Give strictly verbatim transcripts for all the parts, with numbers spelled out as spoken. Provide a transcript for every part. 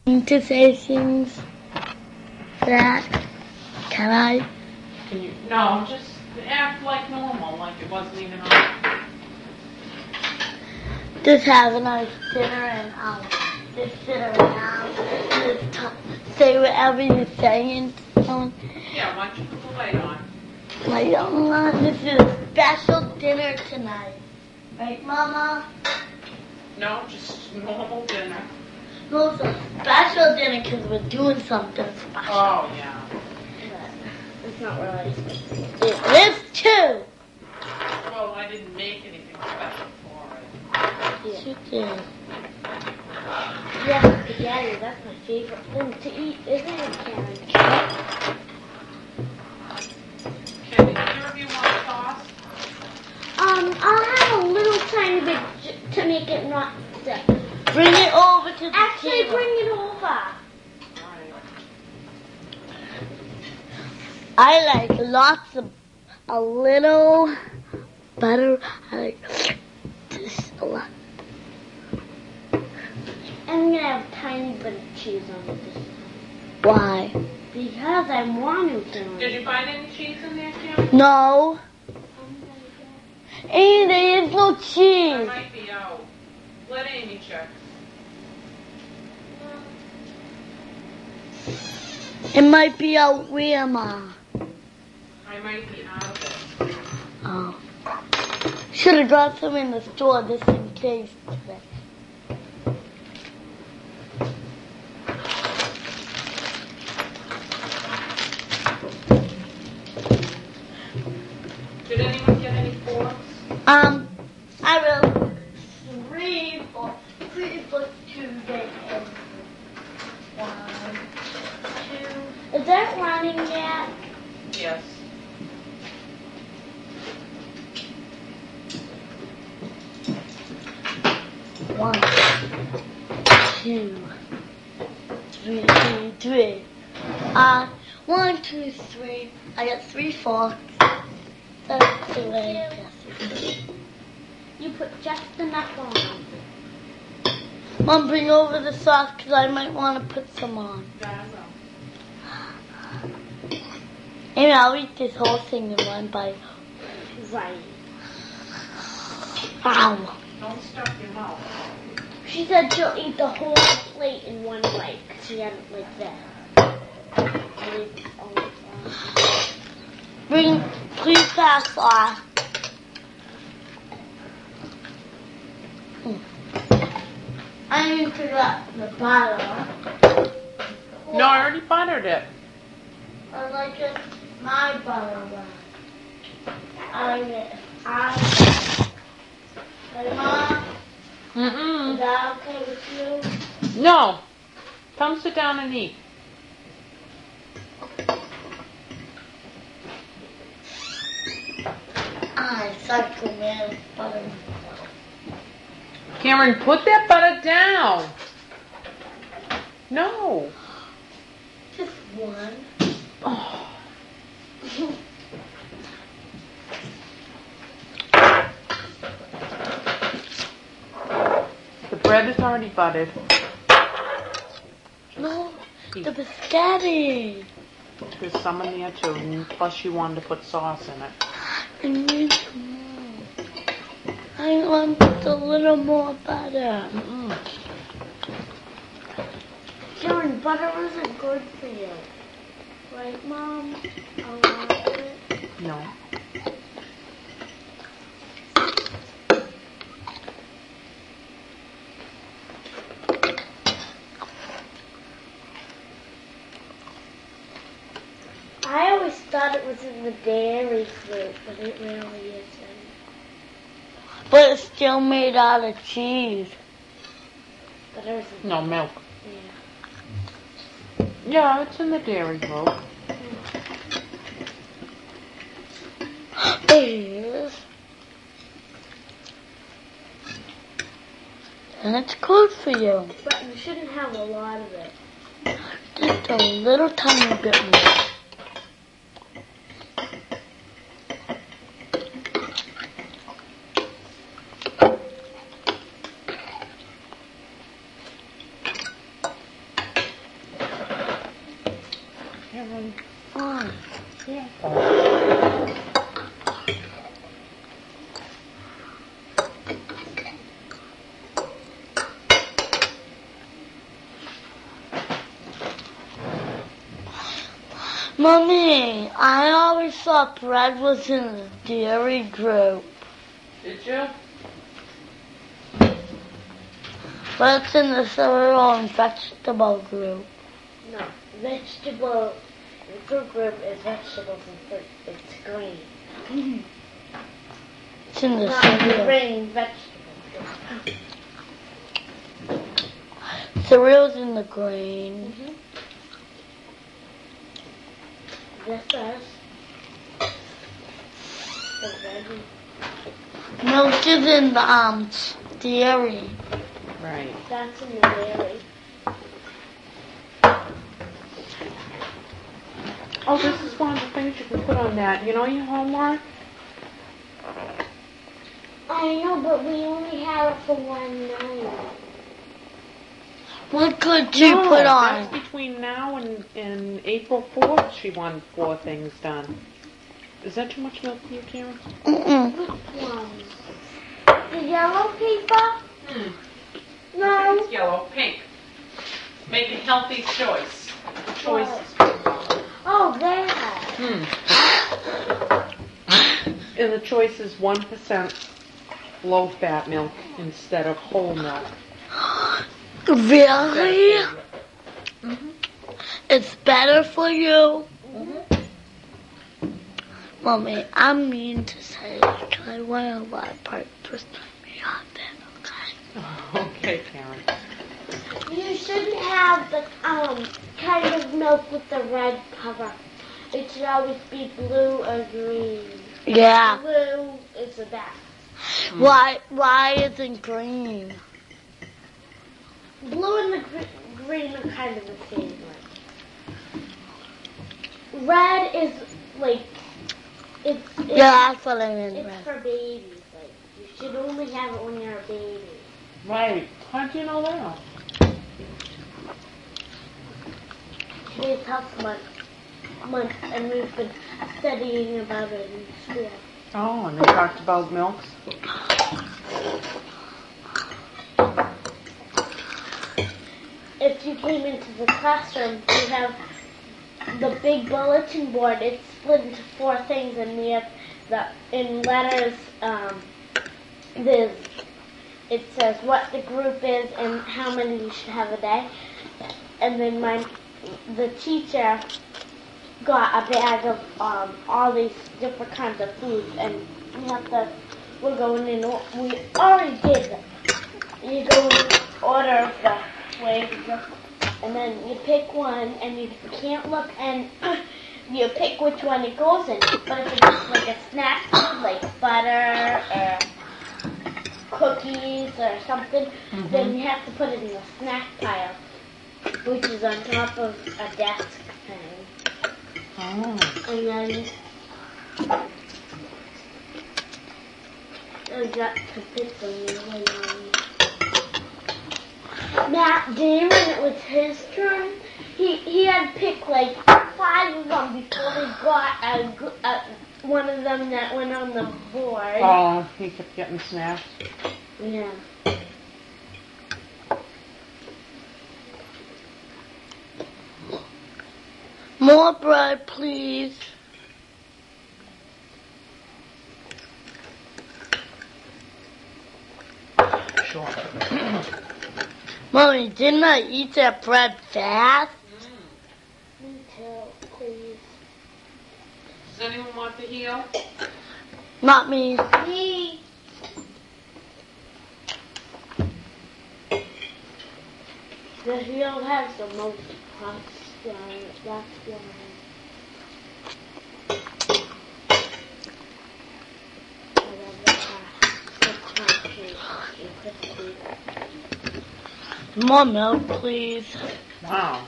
To say things that can I? Can you? No, just act like normal, like it wasn't even on. Just have a nice dinner and I'll just sit around and just talk, say whatever you're saying. Yeah, why don't you put the light on? Light on. This is a special dinner tonight, right, Mama? No, just normal dinner. No, it's a special dinner because we're doing something special. Oh, yeah. But it's not really. It is too. Well, I didn't make anything special for it. Yeah. You did. Yeah, spaghetti, that's my favorite thing to eat, isn't it, Karen? Can either of you want sauce? Um, I'll have a little tiny bit j- to make it not stick. Bring it over to the Actually, table. bring it over. Right. I like lots of, a little butter. I like this a lot. I'm gonna have a tiny bit of cheese on it this time. Why? Because I want to. Did you find any cheese in there, Kim? No. Amy, there is no It cheese. might be out. Let Amy check. It might be out where, Ma? I might be out of it. Oh. Should have brought some in the store just in case today. Did anyone get any forks? Um, I will. Three for, three for two days. One, two. Is that running yet? Yes. One, two, three, three, three. Uh, one, two, three. I got three forks. That's the way. You put just enough on. Mom, bring over the sauce because I might want to put some on. Yeah, I will. Maybe I'll eat this whole thing in one bite. Right. Ow. Don't stuff your mouth. She said she'll eat the whole plate in one bite because she had it like that. I ate it all the time. Bring, please pass sauce. I didn't even forgot the butter. No, I already buttered it. I like it, my butter one. I like it. I. Hey, Mom, is Mm-mm. that okay with you? No. Come sit down and eat. I suck a man butter. Cameron, put that butter down. No. Just one. Oh. The bread is already buttered. No, the biscotti. There's some in there too, and plus you wanted to put sauce in it. I need some more. I want a little more butter. Mm-mm. Karen, butter isn't good for you. Right, Mom? A lot of it. No. I always thought it was in the dairy fruit, but it really isn't. But it's still made out of cheese. But it isn't. No, milk. Yeah. Yeah, it's in the dairy milk. Is. And it's good for you. But you shouldn't have a lot of it. Just a little tiny bit more. Kevin. Why? Yeah. Mommy, I always thought bread was in the dairy group, Did you? but it's in the cereal and vegetable group. No, vegetable. The fruit group is vegetables and fruit. It's green. It's in the Not cereal. green vegetables. Cereal's in the green. Mm-hmm. This is the veggie. Milk is in the um dairy. Right. That's in the dairy. Oh, this is one of the things you can put on that. You know your homework? I know, but we only have it for one night. What could you no, put on? That's between now and, and April fourth she wanted four things done. Is that too much milk for you, Karen? Mm-mm. Which one? The yellow paper? Hmm. No. It's yellow, pink. Make a healthy choice. The choice is Oh, there. Hmm. And the choice is one percent low-fat milk instead of whole milk. Really? Mm-hmm. It's better for you? Mm-hmm. Mommy, I mean to say, because I want to let part twist me on that, okay? Okay, Karen. You shouldn't have the um kind of milk with the red cover. It should always be blue or green. Yeah. Blue is the best. Why, why isn't green? Blue and the gr- green are kind of the same. Like. Red is like it's, it's Yeah, that's what I meant. it's Red. for babies. Like you should only have it when you're a baby. Right. How'd you know that? Today's health month, month, and we've been studying about it in school. Oh, and they talked about milks? If you came into the classroom, you have the big bulletin board. It's split into four things, and we have the in letters. Um, there's it says what the group is and how many you should have a day. And then my the teacher got a bag of um, all these different kinds of foods, and we have to. We're going in. We already did them. You go in order of the flavors, and then you pick one, and you can't look, and you pick which one it goes in. But if it's like a snack food, like butter or cookies or something, Mm-hmm. then you have to put it in the snack pile, which is on top of a desk thing. Oh. And then I got to pick them really on. Matt Damon, it was his turn. He he had picked like five of them before he got a, g- a, one of them that went on the board. Oh, he kept getting smashed. Yeah. More bread, please. Sure. Mommy, didn't I eat that bread fast? Me too, please. Does anyone want the heel? Not me. Me. The heel has the most crust on it. That's why. More milk, please. Wow.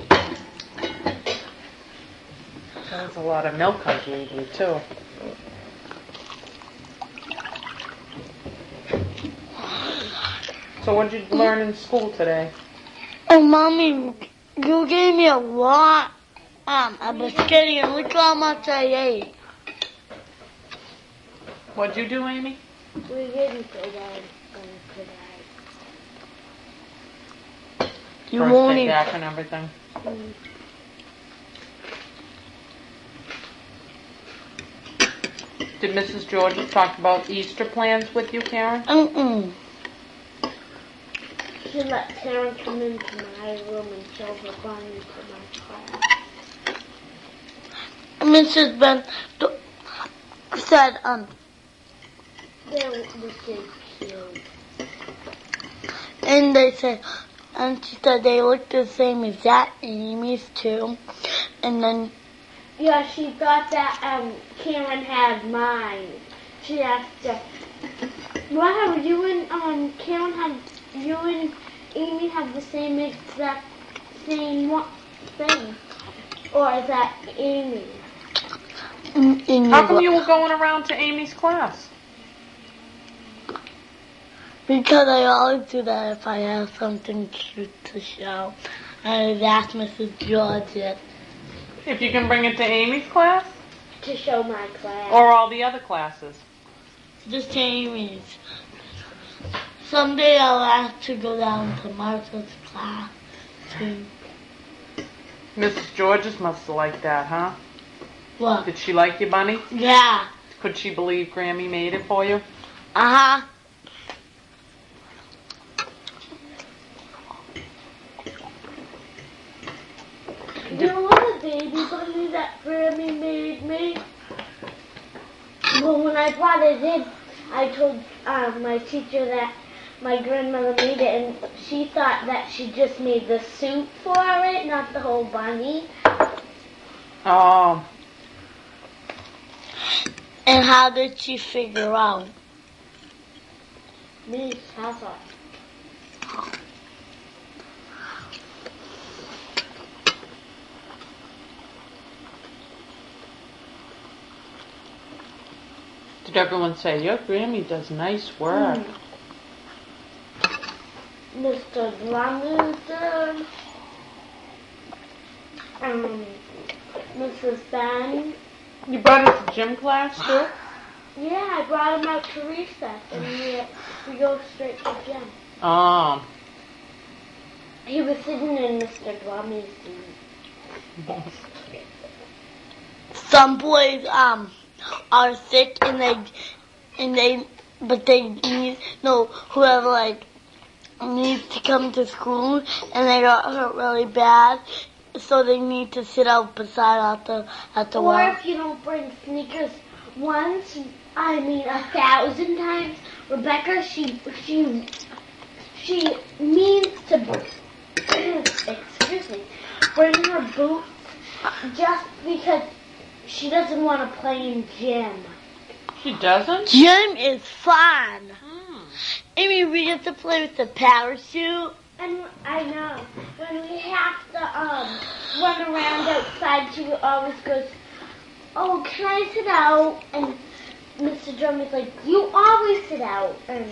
That was a lot of milk I gave you, too. So what did you learn in school today? Oh, Mommy, you gave me a lot um, a biscuit and look how much I ate. What'd you do, Amy? We didn't go down today. You won't Birthday eat. back and everything. Mm. Did Missus Georges talk about Easter plans with you, Karen? Mm-mm. She let Karen come into my room and show the bunny to my class. Missus Ben t- said, um, They were looking cute. and they said, and she said they looked the same as that Amy's too. And then, Yeah, she thought that um Karen had mine. She asked her, "Wow, you and um Karen have you and Amy have the same exact same one thing, or is that Amy?" in, in How your come gla- you were going around to Amy's class? Because I always do that if I have something cute to show. I would ask Missus George it. If you can bring it to Amy's class? To show my class. Or all the other classes? Just Amy's. Someday I'll have to go down to Martha's class too. Missus Georges must have liked that, huh? What? Did she like your bunny? Yeah. Could she believe Grammy made it for you? Uh-huh. You know what a baby bunny that Grammy made me? Well, when I brought it in, I told um, my teacher that my grandmother made it, and she thought that she just made the suit for it, not the whole bunny. Oh, And how did she figure out? Me, how's that? did everyone say, your Grammy does nice work? Mm. Mister Drummond, um, Missus Ben. You brought it to gym class, too? Yeah, I brought him out to recess, and we, we go straight to gym. Oh. He was sitting in Mister Drummond's seat. Some boys um are sick and they and they but they need no whoever like needs to come to school and they got hurt really bad, so they need to sit out beside at the at the Or well. if you don't bring sneakers once, I mean a thousand times, Rebecca, she she she means to excuse me, bring her boots just because she doesn't want to play in gym. She doesn't? Gym is fun. Hmm. Amy, we get to play with the parachute. And I know when we have to um run around outside, she always goes, "Oh, can I sit out?" And Mister Drummond's like, "You always sit out." And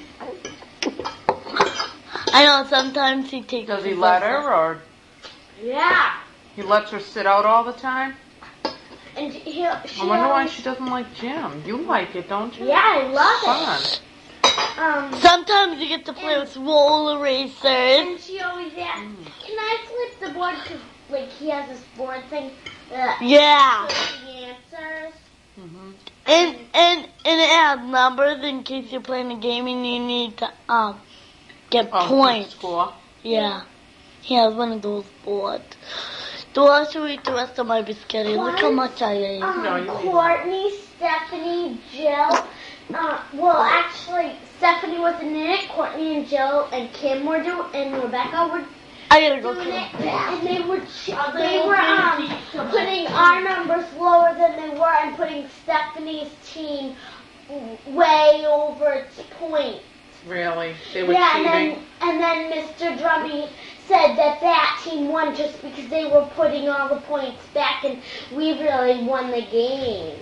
I know sometimes he takes. Does he us let outside. her, or yeah, he lets her sit out all the time? and he'll, she I wonder why always, she doesn't like gym. You like it, don't you? Yeah, I love Fun. it. Um, Sometimes you get to play with roller racers. and she always asks, "Can I flip the board?" Because like he has this board thing that Yeah. shows the answers. Mm-hmm. And and and it has numbers in case you're playing a game and you need to um get Oh, points. score. Yeah. He has one of those boards. Do I show eat the rest of my biscuit? Look how much I ate. Um, No, you eat it. Courtney, Stephanie, Jill. Uh, well, actually, Stephanie wasn't in it. Courtney and Jill and Kim were doing, and Rebecca were I gotta go doing kill it, him. and they were ch- they were um putting our numbers lower than they were and putting Stephanie's team way over its point. Really? They were Yeah, cheating? and then and then Mister Drummy said that that team won just because they were putting all the points back, and we really won the game.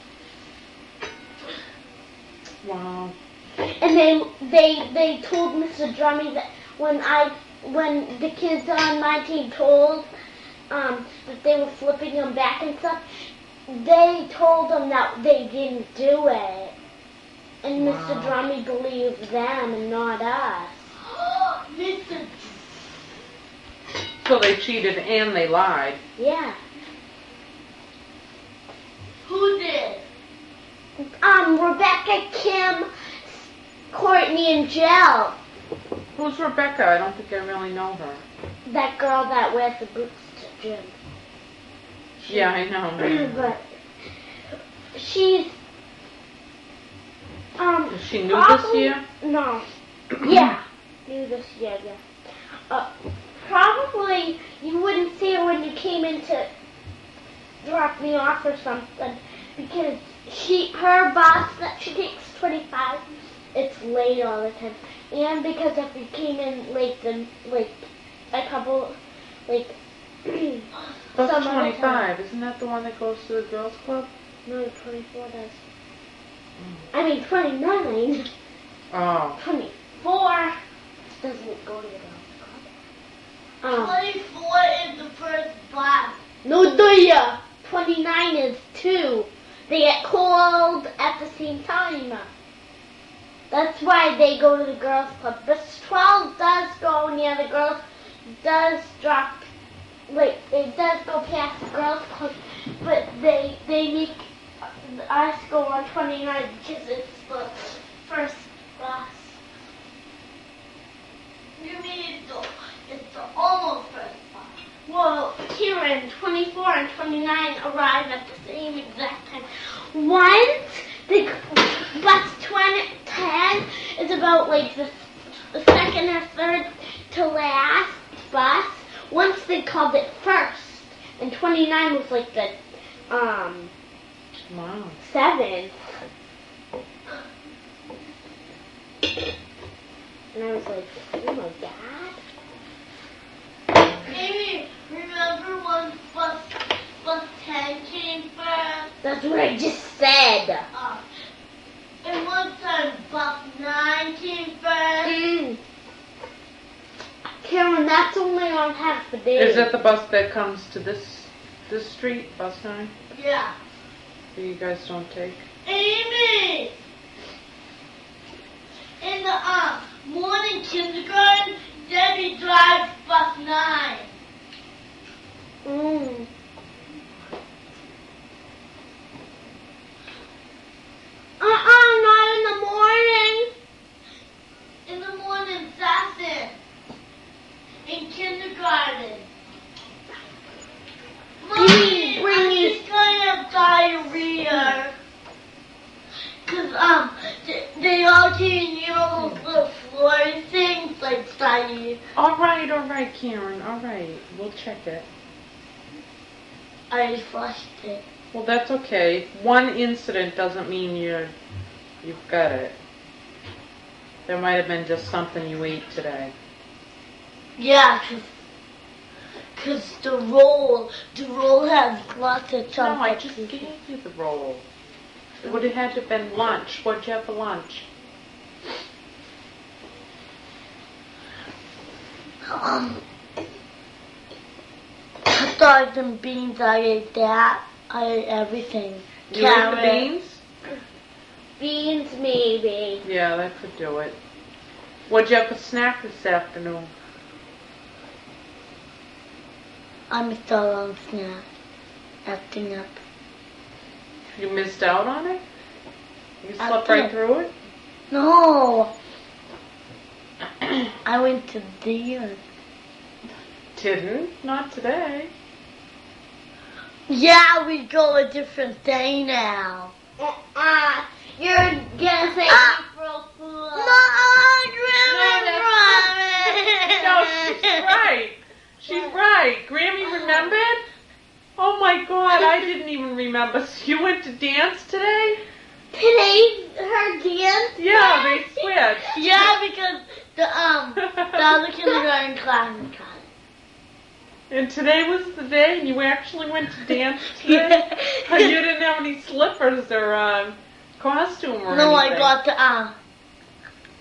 Wow. And they they they told Mister Drummy that when I when the kids on my team told um, that they were flipping them back and stuff, they told them that they didn't do it. And Wow. Mister Drummy believed them and not us. Mister So they cheated and they lied. Yeah. Who did? Um, Rebecca, Kim, Courtney, and Jill. Who's Rebecca? I don't think I really know her. That girl that wears the boots to gym. Yeah, I know. But she's um. Is she new probably, this year? No. Yeah, new this year. Yeah. Uh, probably you wouldn't see her when you came in to drop me off or something because she her bus that she takes twenty-five. It's late all the time, and because if you came in late, then like a couple like. Bus some other twenty-five. time. Isn't that the one that goes to the girls' club? No, twenty-four does. I mean, twenty-nine. Oh. twenty-four doesn't go to the girls' club. Um, twenty-four is the first bus. no, duh. twenty-nine is two. They get called at the same time. That's why they go to the girls' club. Bus twelve does go near the girls. Does drop. Like, it does go past the girls' club, but they they make us go on twenty-nine because it's the first bus. You mean it's the, it's the almost first bus? Well, Kieran, twenty-four and twenty-nine arrive at the same exact time. Once the bus twenty ten is about like the, the second or third to last bus. Once they called it first, and twenty-nine was like the um Wow. seventh. And I was like, oh my god. Amy, remember when bus, bus ten came first? That's what I just said. Uh, and one time bus nine came first. Mm. Karen, that's only on half the day. Is that the bus that comes to this this street, bus nine? Yeah. That you guys don't take? Amy! In the uh, morning kindergarten, Debbie drives bus nine. Mm. Uh-uh, not in the morning. In the morning, Saturday. In kindergarten. Mommy, bring I you- think I have diarrhea. Cause um, they, they all came near those little floor things like diarrhea. All right, all right, Karen. All right, we'll check it. I flushed it. Well, that's okay. One incident doesn't mean you're you've got it. There might have been just something you ate today. Yeah, cause, cause the roll, the roll has lots of No, chocolate. I just gave you the roll. It would have had to have been lunch. What'd you have for lunch? Um, hot and beans, I ate that. I ate everything. You ate the beans? Beans, maybe. Yeah, that could do it. What'd you have for snack this afternoon? I'm still on snack. Acting up. You missed out on it? You I slept right did. through it? No! I went to dinner. Didn't. Not today. Yeah, we go a different day now. Uh-uh. You're gonna say Ah. April Fool. No, No, she's right. She's right. Grammy remembered? Oh my God, I didn't even remember. So you went to dance today? Today, her dance. Yeah, they switched. Yeah, because the um the other kindergarten class is gone. And today was the day and you actually went to dance today? You didn't have any slippers or um, costume or No, I anything. got the um.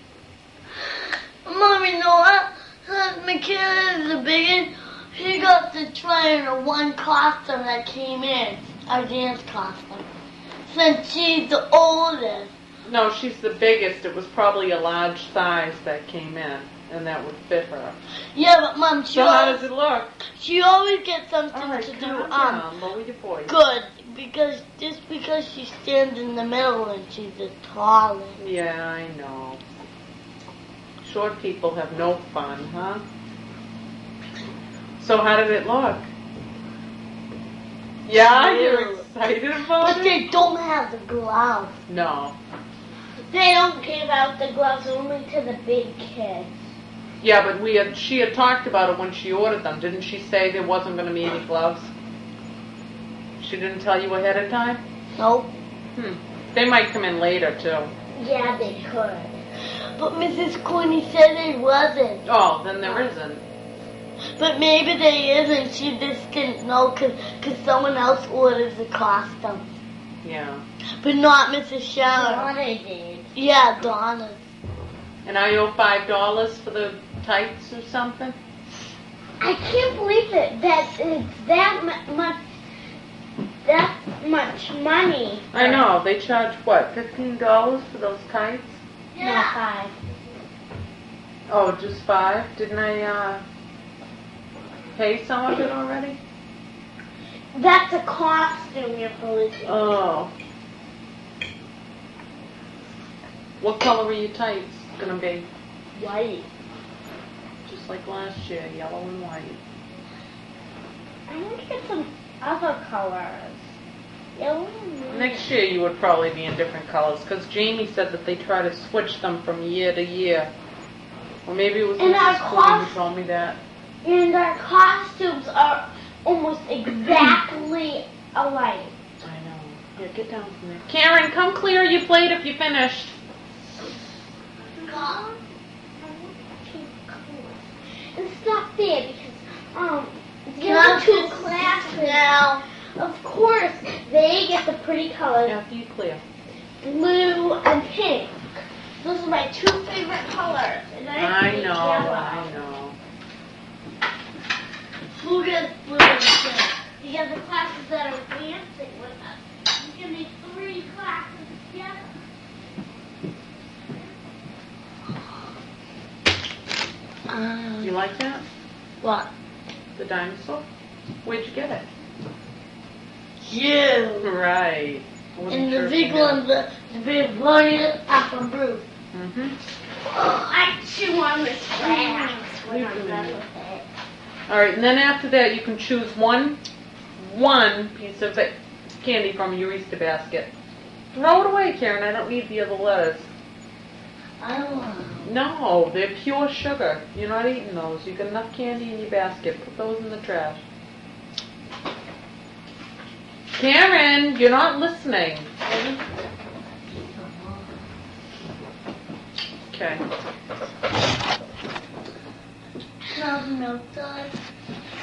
Mommy, no, uh, uh, Michaela is the biggest. She got concentrating on one costume that came in, our dance costume. Since she's the oldest. No, she's the biggest. It was probably a large size that came in, and that would fit her. Yeah, but Mom, she So how always, does it look? she always gets something All right, to do calm um down. Lower your voice. good because just because she stands in the middle and she's the tallest. Yeah, I know. Short people have no fun, huh? So how did it look? Yeah, you're Cute. excited about But it? they don't have the gloves. No. They don't give out the gloves only to the big kids. Yeah, but we had she had talked about it when she ordered them. Didn't she say there wasn't going to be any gloves? She didn't tell you ahead of time? Nope. Hmm. They might come in later, too. Yeah, they could. But Missus Cooney said it wasn't. Oh, then there isn't. But maybe there isn't. She just didn't know because someone else ordered the costume. Yeah. But not Missus Sharon. Donna did. Yeah, Donna. And I owe five dollars for the tights or something? I can't believe it that it's that mu- much that much money. I know. They charge, what, fifteen dollars for those tights? No, five. Oh, just five? Didn't I uh, pay some of it already? That's a costume you're losing. Oh. What color are your tights gonna be? White. Just like last year, yellow and white. I want to get some other colors. Yellow and white. Next year you would probably be in different colors, because Jamie said that they try to switch them from year to year. Or maybe it was And our Missus Cooley who cost- told me that. And our costumes are almost exactly alike. I know. Here, get down from there. Karen, come clear your plate if you finished. God, I want pink colors. It's not fair because um the other two classes Now, of course they get the pretty colors, After you clear. blue and pink. Those are my two favorite colors. And I, I hate know, yellow. I know. who gets blue and pink? The other classes that are dancing with us. You give me three classes together. Um, You like that? what? The dinosaur? Where'd you get it? You. Right. I wasn't And sure the if big you knew. one, the, the big one is up from Bruce. Mm-hmm. Oh, I chew on this grass when You I'm can done do with it. All right, and then after that, you can choose one, one piece of it- candy from your Easter basket. Throw it away, Karen. I don't need the other letters. I don't know. No, they're pure sugar. You're not eating those. You got enough candy in your basket. Put those in the trash. Karen, you're not listening. Okay. Smells milk done.